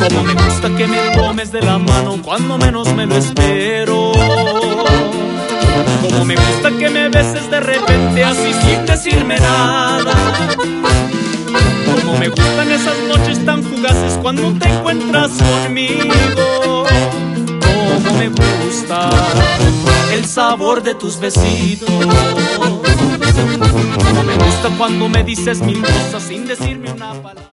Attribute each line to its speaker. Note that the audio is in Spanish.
Speaker 1: Como me gusta que me tomes de la mano cuando menos me lo espero. Como me gusta que me beses de repente así sin decirme nada. Como me gustan esas noches tan fugaces cuando te encuentras conmigo. Como me gusta el sabor de tus besitos. Como me gusta cuando me dices mil cosas sin decirme una palabra.